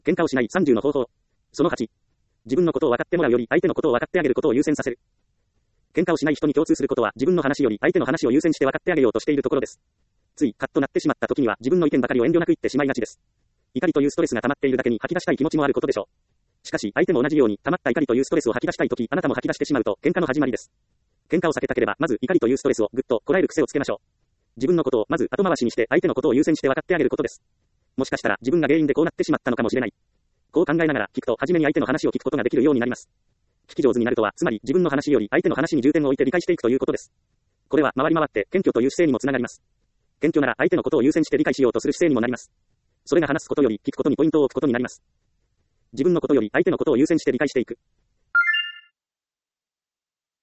喧嘩をしない30の方法。その8。自分のことを分かってもらうより相手のことを分かってあげることを優先させる。喧嘩をしない人に共通することは自分の話より相手の話を優先して分かってあげようとしているところです。ついカッとなってしまった時には自分の意見ばかりを遠慮なく言ってしまいがちです。怒りというストレスが溜まっているだけに吐き出したい気持ちもあることでしょう。しかし相手も同じように溜まった怒りというストレスを吐き出したい時、あなたも吐き出してしまうと喧嘩の始まりです。喧嘩を避けたければまず怒りというストレスをぐっとこらえる癖をつけましょう。自分のことをまず後回しにして相手のことを優先して分かってあげることです。もしかしたら自分が原因でこうなってしまったのかもしれない。こう考えながら聞くと初めに相手の話を聞くことができるようになります。聞き上手になるとはつまり自分の話より相手の話に重点を置いて理解していくということです。これは回り回って謙虚という姿勢にもつながります。謙虚なら相手のことを優先して理解しようとする姿勢にもなります。それが話すことより聞くことにポイントを置くことになります。自分のことより相手のことを優先して理解していく。